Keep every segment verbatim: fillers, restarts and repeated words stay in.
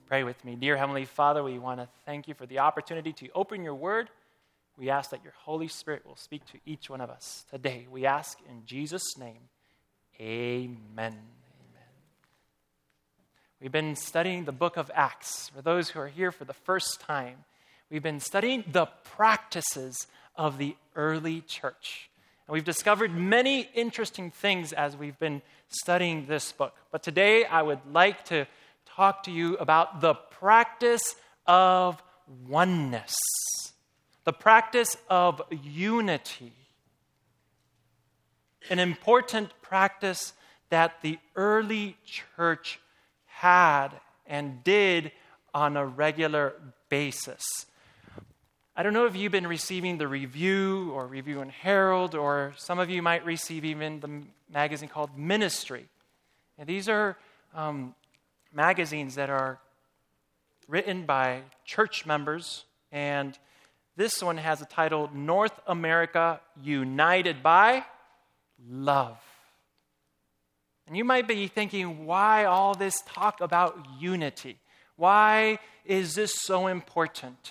Pray with me. Dear Heavenly Father, we want to thank you for the opportunity to open your word. We ask that your Holy Spirit will speak to each one of us today. We ask in Jesus' name, amen. Amen. We've been studying the book of Acts. For those who are here for the first time, we've been studying the practices of the early church. And we've discovered many interesting things as we've been studying this book. But today I would like to talk to you about the practice of oneness, the practice of unity, an important practice that the early church had and did on a regular basis. I don't know if you've been receiving the Review or Review and Herald, or some of you might receive even the magazine called Ministry. And these are um, magazines that are written by church members, and this one has the title, North America United by Love. And you might be thinking, why all this talk about unity? Why is this so important?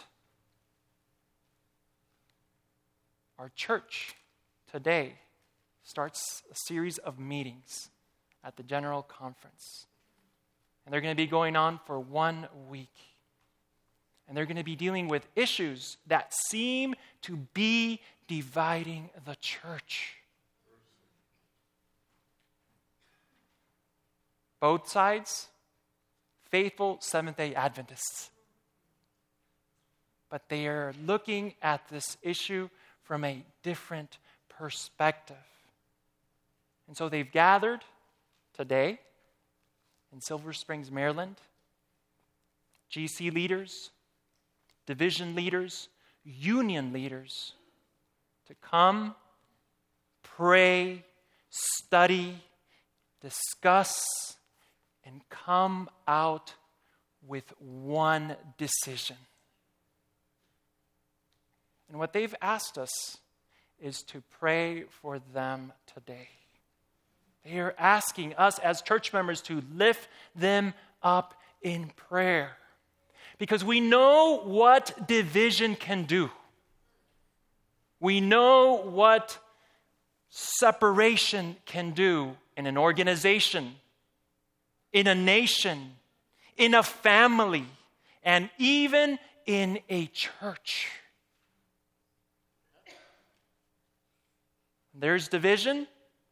Our church today starts a series of meetings at the General Conference. And they're going to be going on for one week. And they're going to be dealing with issues that seem to be dividing the church. Both sides, faithful Seventh-day Adventists. But they are looking at this issue from a different perspective. And so they've gathered today in Silver Springs, Maryland, G C leaders, division leaders, union leaders, to come, pray, study, discuss, and come out with one decision. And what they've asked us is to pray for them today. They are asking us as church members to lift them up in prayer. Because we know what division can do. We know what separation can do in an organization, in a nation, in a family, and even in a church. There's division,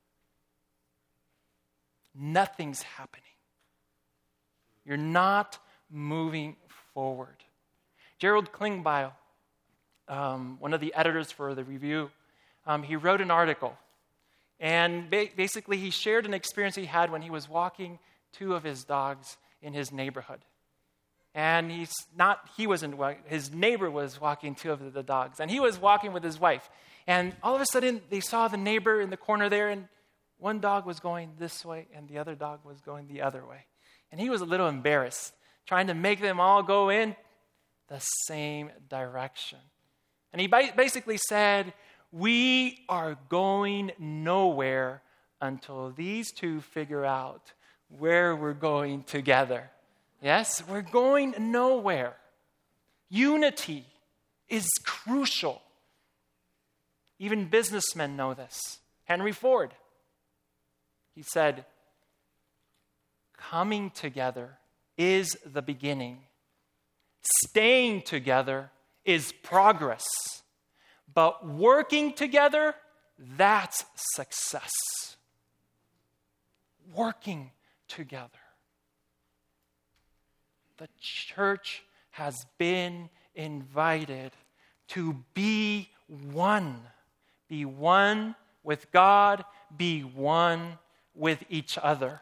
nothing's happening. You're not moving forward. Gerald Klingbeil, um, one of the editors for the Review, um, he wrote an article. And ba- basically he shared an experience he had when he was walking two of his dogs in his neighborhood. And he's not, he wasn't, his neighbor was walking two of the dogs. And he was walking with his wife. And all of a sudden, they saw the neighbor in the corner there, and one dog was going this way, and the other dog was going the other way. And he was a little embarrassed, trying to make them all go in the same direction. And he basically said, we are going nowhere until these two figure out where we're going together. Yes, we're going nowhere. Unity is crucial. Even businessmen know this. Henry Ford, he said, coming together is the beginning. Staying together is progress. But working together, that's success. Working together. The church has been invited to be one. Be one with God, be one with each other.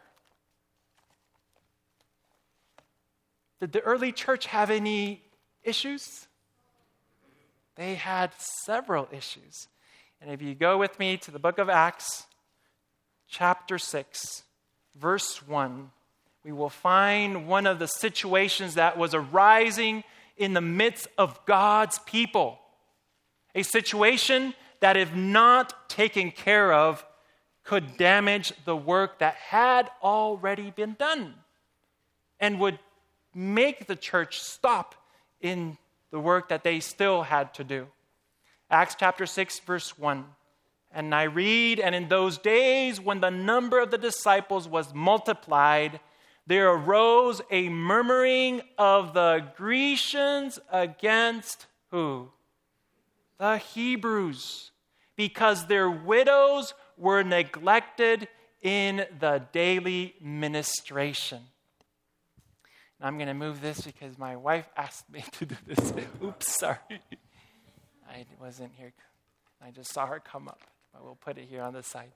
Did the early church have any issues? They had several issues. And if you go with me to the book of Acts, chapter six, verse one, we will find one of the situations that was arising in the midst of God's people. A situation that, if not taken care of, could damage the work that had already been done and would make the church stop in the work that they still had to do. Acts chapter six, verse one. And I read, and in those days when the number of the disciples was multiplied, there arose a murmuring of the Grecians against who? The Hebrews, because their widows were neglected in the daily ministration. And I'm going to move this because my wife asked me to do this. Oops, sorry. I wasn't here. I just saw her come up. But we'll put it here on the side.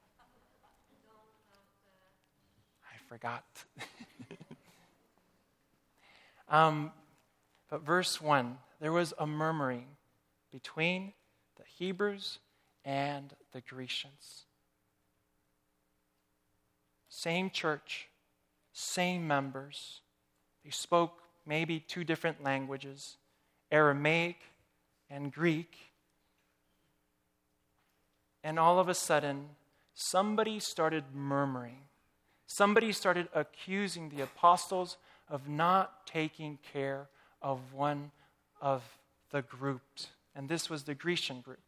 I forgot. um, but verse one, there was a murmuring between the Hebrews and the Grecians. Same church, same members. They spoke maybe two different languages, Aramaic and Greek. And all of a sudden, somebody started murmuring. Somebody started accusing the apostles of not taking care of one of the groups. And this was the Grecian group.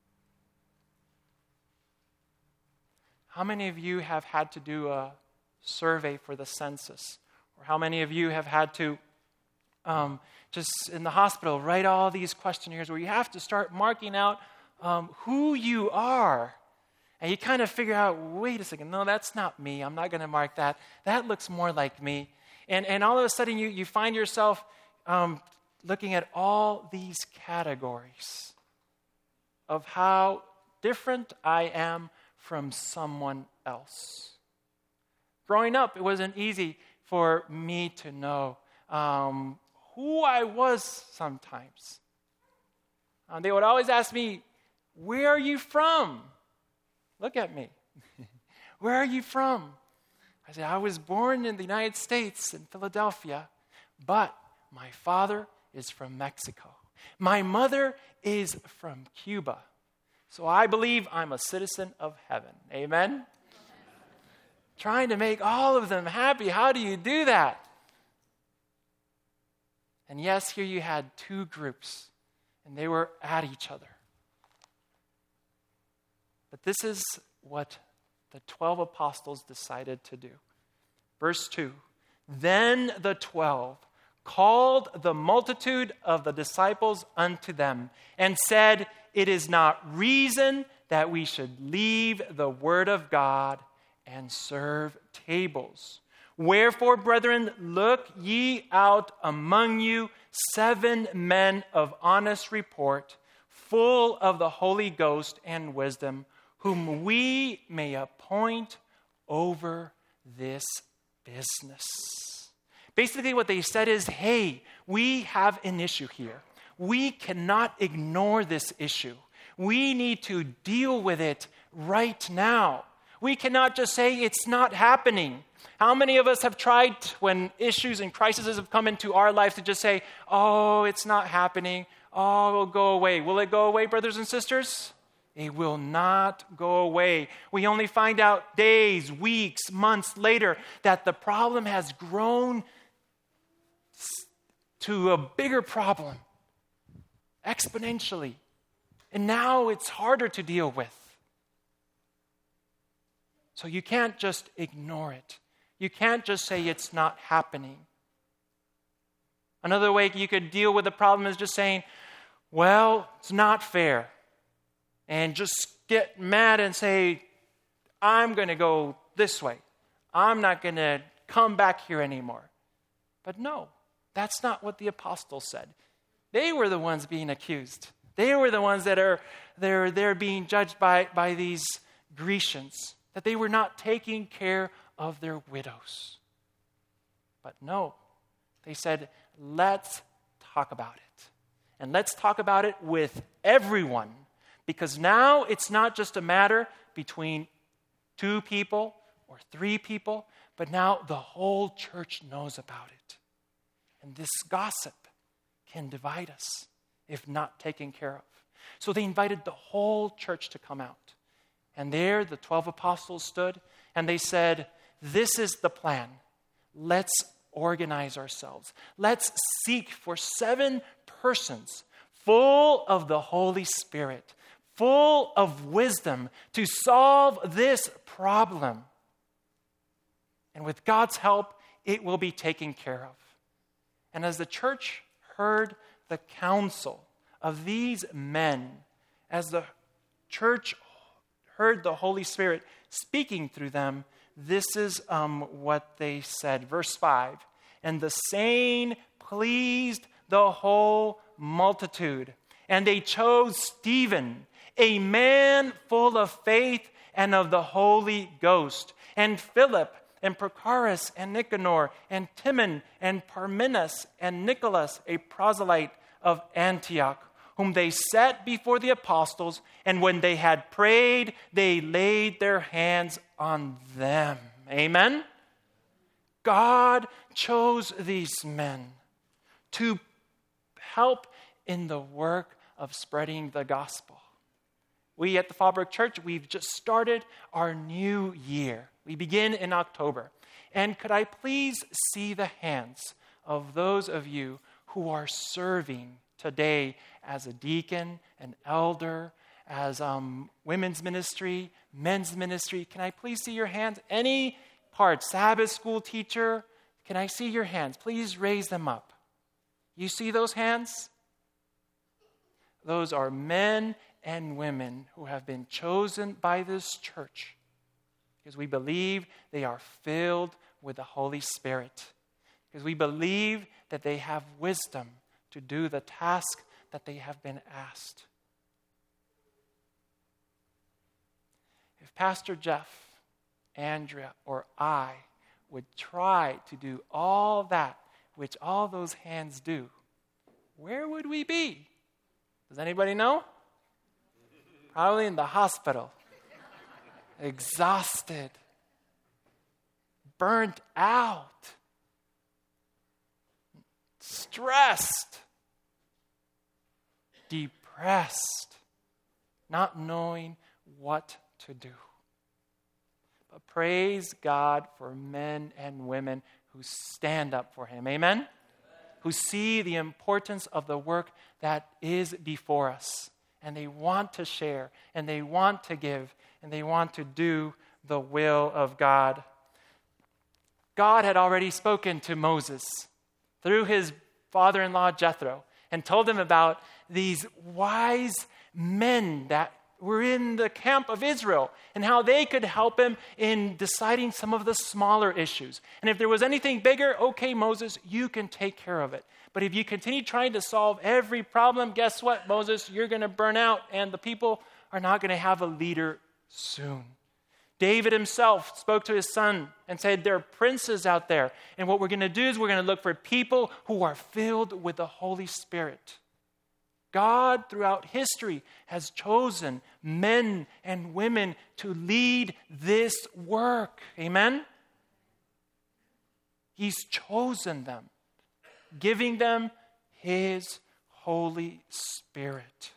How many of you have had to do a survey for the census? Or how many of you have had to, um, just in the hospital, write all these questionnaires where you have to start marking out Um, who you are. And you kind of figure out, wait a second, no, that's not me. I'm not going to mark that. That looks more like me. And and all of a sudden you, you find yourself um, looking at all these categories of how different I am from someone else. Growing up, it wasn't easy for me to know um, who I was sometimes. Um, they would always ask me, where are you from? Look at me. Where are you from? I said, I was born in the United States, in Philadelphia, but my father is from Mexico. My mother is from Cuba. So I believe I'm a citizen of heaven. Amen? Trying to make all of them happy. How do you do that? And yes, here you had two groups, and they were at each other. But this is what the twelve apostles decided to do. Verse two, then the twelve called the multitude of the disciples unto them and said, it is not reason that we should leave the word of God and serve tables. Wherefore, brethren, look ye out among you seven men of honest report, full of the Holy Ghost and wisdom, whom we may appoint over this business. Basically what they said is, hey, we have an issue here. We cannot ignore this issue. We need to deal with it right now. We cannot just say it's not happening. How many of us have tried when issues and crises have come into our life to just say, oh, it's not happening. Oh, it'll go away. Will it go away, brothers and sisters? It will not go away. We only find out days, weeks, months later that the problem has grown to a bigger problem exponentially. And now it's harder to deal with. So you can't just ignore it. You can't just say it's not happening. Another way you could deal with the problem is just saying, well, it's not fair. And just get mad and say, I'm going to go this way. I'm not going to come back here anymore. But no, that's not what the apostles said. They were the ones being accused. They were the ones that are they're, they're being judged by, by these Grecians, that they were not taking care of their widows. But no, they said, let's talk about it. And let's talk about it with everyone. Because now it's not just a matter between two people or three people, but now the whole church knows about it. And this gossip can divide us if not taken care of. So they invited the whole church to come out. And there the twelve apostles stood and they said, this is the plan. Let's organize ourselves. Let's seek for seven persons full of the Holy Spirit, full of wisdom to solve this problem. And with God's help, it will be taken care of. And as the church heard the counsel of these men, as the church heard the Holy Spirit speaking through them, this is um, what they said. Verse five, and the saying pleased the whole multitude, and they chose Stephen, a man full of faith and of the Holy Ghost, and Philip, and Prochorus, and Nicanor, and Timon, and Parmenas, and Nicholas, a proselyte of Antioch, whom they set before the apostles, and when they had prayed, they laid their hands on them. Amen? God chose these men to help in the work of spreading the gospel. We at the Fallbrook Church, we've just started our new year. We begin in October. And could I please see the hands of those of you who are serving today as a deacon, an elder, as um, women's ministry, men's ministry? Can I please see your hands? Any part, Sabbath school teacher, can I see your hands? Please raise them up. You see those hands? Those are men and women who have been chosen by this church because we believe they are filled with the Holy Spirit, because we believe that they have wisdom to do the task that they have been asked. If Pastor Jeff, Andrea, or I would try to do all that which all those hands do, where would we be? Does anybody know? Probably in the hospital. Exhausted. Burnt out. Stressed. Depressed. Not knowing what to do. But praise God for men and women who stand up for Him. Amen? Who see the importance of the work that is before us. And they want to share, and they want to give, and they want to do the will of God. God had already spoken to Moses through his father-in-law Jethro and told him about these wise men that were in the camp of Israel and how they could help him in deciding some of the smaller issues. And if there was anything bigger, okay, Moses, you can take care of it. But if you continue trying to solve every problem, guess what, Moses? You're going to burn out, and the people are not going to have a leader soon. David himself spoke to his son and said, there are princes out there. And what we're going to do is we're going to look for people who are filled with the Holy Spirit. God, throughout history, has chosen men and women to lead this work. Amen? He's chosen them, giving them His Holy Spirit.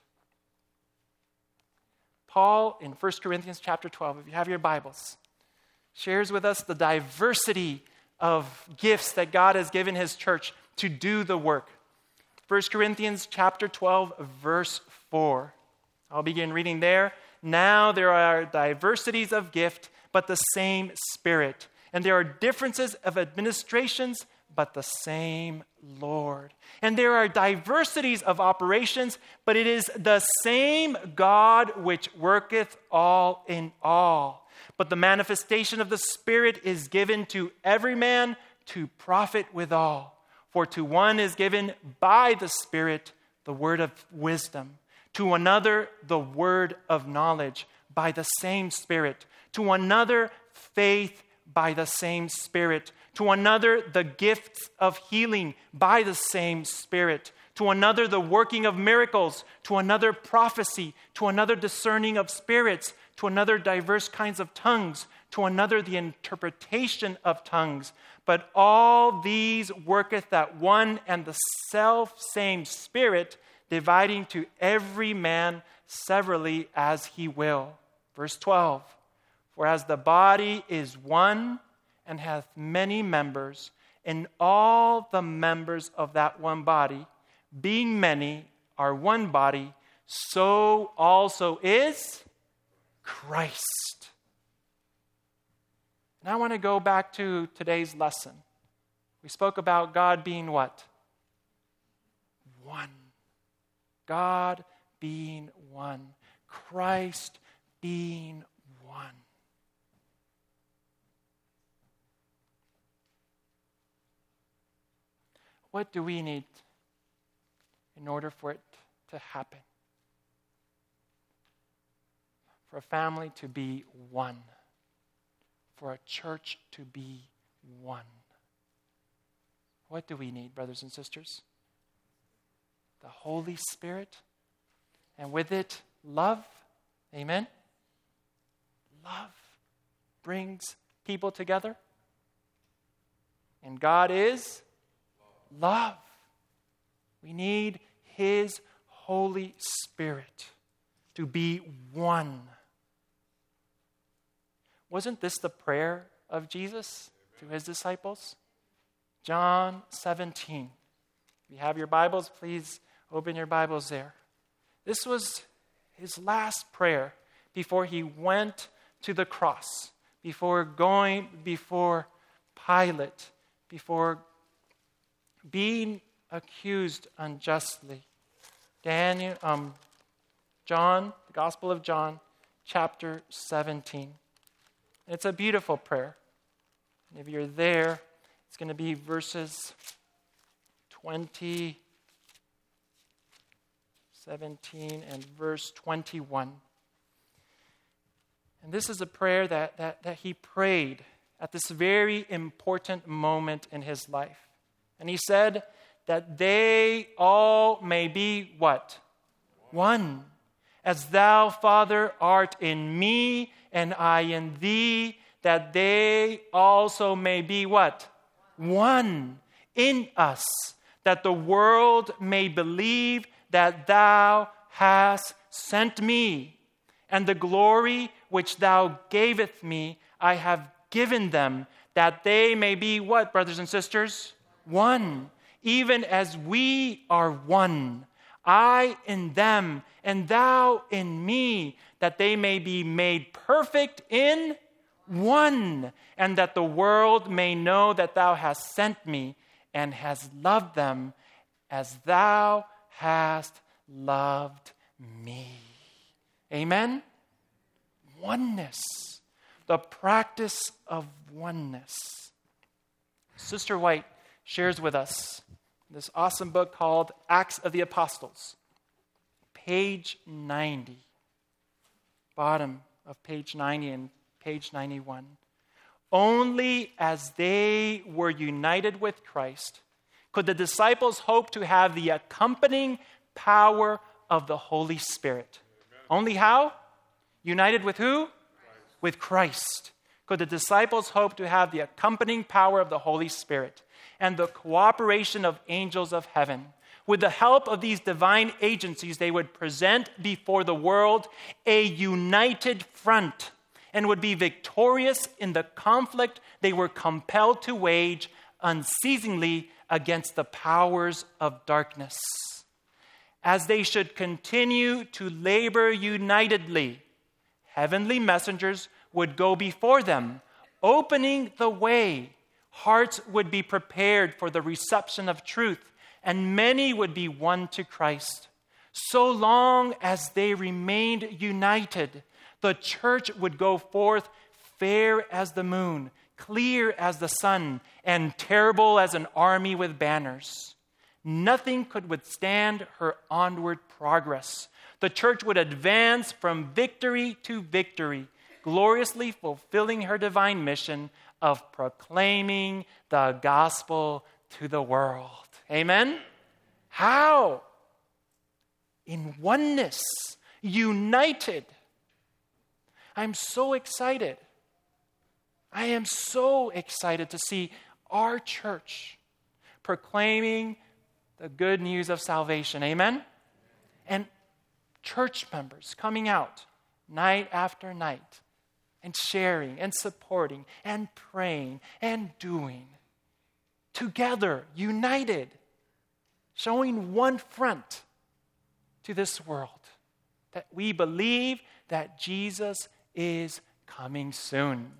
Paul, in First Corinthians chapter twelve, if you have your Bibles, shares with us the diversity of gifts that God has given His church to do the work. First Corinthians chapter twelve, verse four. I'll begin reading there. Now there are diversities of gift, but the same Spirit. And there are differences of administrations, but the same Lord. And there are diversities of operations, but it is the same God which worketh all in all. But the manifestation of the Spirit is given to every man to profit withal. For to one is given by the Spirit the word of wisdom, to another the word of knowledge by the same Spirit, to another faith by the same Spirit, to another the gifts of healing by the same Spirit, to another the working of miracles, to another prophecy, to another discerning of spirits, to another diverse kinds of tongues, to another the interpretation of tongues. But all these worketh that one and the self same Spirit, dividing to every man severally as he will. Verse twelve, for as the body is one and hath many members, and all the members of that one body, being many, are one body, so also is Christ. And I want to go back to today's lesson. We spoke about God being what? One. God being one. Christ being one. What do we need in order for it to happen? For a family to be one. For a church to be one. What do we need, brothers and sisters? The Holy Spirit, and with it, love. Amen? Love brings people together. And God is love. We need His Holy Spirit to be one. Wasn't this the prayer of Jesus to His disciples? John seventeen. If you have your Bibles, please open your Bibles there. This was His last prayer before He went to the cross, before going before Pilate, before being accused unjustly. Daniel, um, John, the Gospel of John, chapter seventeen. It's a beautiful prayer. And if you're there, it's going to be verses twenty, seventeen, and verse twenty-one. And this is a prayer that, that, that he prayed at this very important moment in his life. And he said that they all may be what? One. As thou, Father, art in me, and I in thee, that they also may be what? One in us, that the world may believe that thou hast sent me, and the glory which thou gavest me, I have given them, that they may be what, brothers and sisters? One, even as we are one. I in them, and thou in me, that they may be made perfect in one, and that the world may know that thou hast sent me, and hast loved them as thou hast loved me. Amen? Oneness. The practice of oneness. Sister White shares with us this awesome book called Acts of the Apostles. Page ninety. Bottom of page ninety and page ninety-one. Only as they were united with Christ could the disciples hope to have the accompanying power of the Holy Spirit. Amen. Only how? United with who? Christ. With Christ. Could the disciples hope to have the accompanying power of the Holy Spirit and the cooperation of angels of heaven. With the help of these divine agencies, they would present before the world a united front and would be victorious in the conflict they were compelled to wage unceasingly against the powers of darkness. As they should continue to labor unitedly, heavenly messengers would go before them, opening the way. Hearts would be prepared for the reception of truth, and many would be won to Christ. So long as they remained united, the church would go forth fair as the moon, clear as the sun, and terrible as an army with banners. Nothing could withstand her onward progress. The church would advance from victory to victory, gloriously fulfilling her divine mission of proclaiming the gospel to the world. Amen? How? In oneness, united. I'm so excited. I am so excited to see our church proclaiming the good news of salvation. Amen? And church members coming out night after night and sharing and supporting and praying and doing. together, united, showing one front to this world, that we believe that Jesus is coming soon. Amen.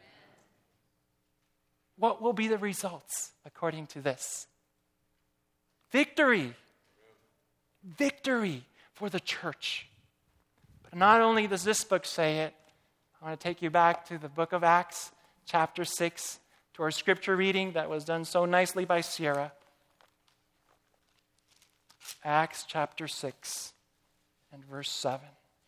What will be the results according to this? Victory. Victory for the church. But not only does this book say it, I want to take you back to the book of Acts, chapter six, to our scripture reading that was done so nicely by Sierra. Acts chapter six and verse seven.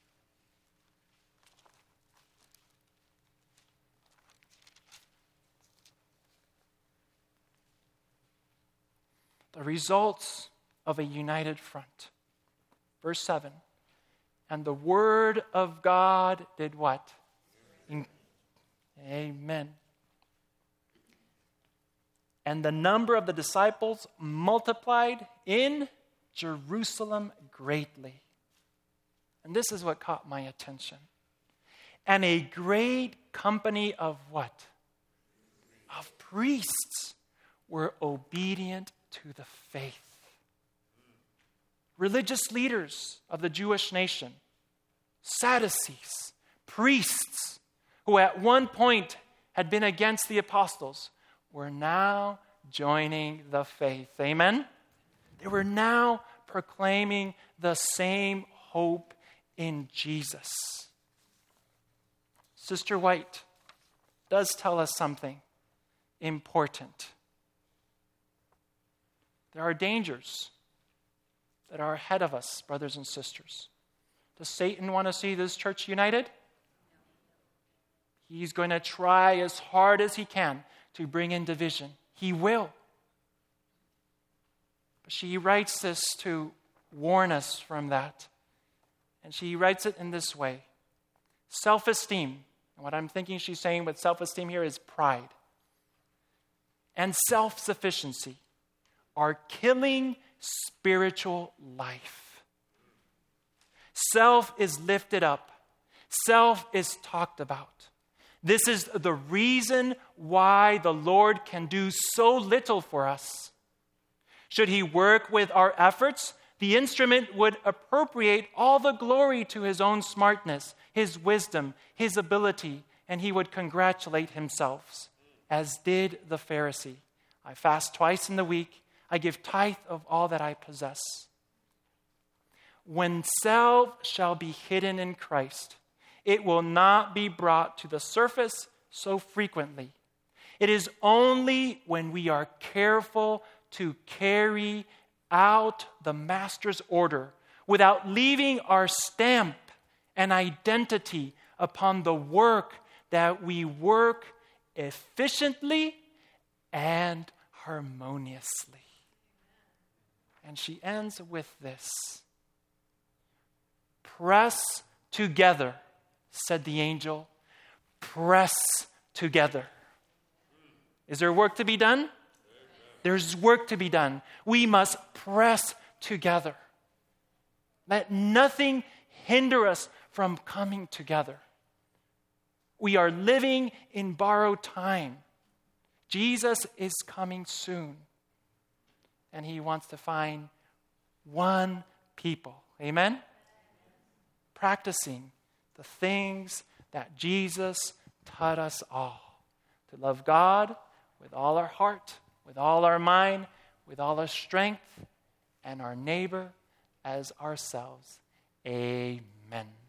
The results of a united front. Verse seven. And the word of God did what? In- Amen. And the number of the disciples multiplied in Jerusalem greatly. And this is what caught my attention. And a great company of what? Of priests were obedient to the faith. Religious leaders of the Jewish nation, Sadducees, priests, who at one point had been against the apostles, were now joining the faith. Amen? They were now proclaiming the same hope in Jesus. Sister White does tell us something important. There are dangers that are ahead of us, brothers and sisters. Does Satan want to see this church united? He's going to try as hard as he can to bring in division. He will. But she writes this to warn us from that. And she writes it in this way. Self-esteem, and what I'm thinking she's saying with self-esteem here is pride, and self-sufficiency are killing spiritual life. Self is lifted up. Self is talked about. This is the reason why the Lord can do so little for us. Should he work with our efforts, the instrument would appropriate all the glory to his own smartness, his wisdom, his ability, and he would congratulate himself, as did the Pharisee. I fast twice in the week. I give tithe of all that I possess. When self shall be hidden in Christ, it will not be brought to the surface so frequently. It is only when we are careful to carry out the Master's order without leaving our stamp and identity upon the work that we work efficiently and harmoniously. And she ends with this. Press together, said the angel. Press together. Is there work to be done? Amen. There's work to be done. We must press together. Let nothing hinder us from coming together. We are living in borrowed time. Jesus is coming soon. And he wants to find one people. Amen? Practicing the things that Jesus taught us all. To love God with all our heart, with all our mind, with all our strength, and our neighbor as ourselves. Amen.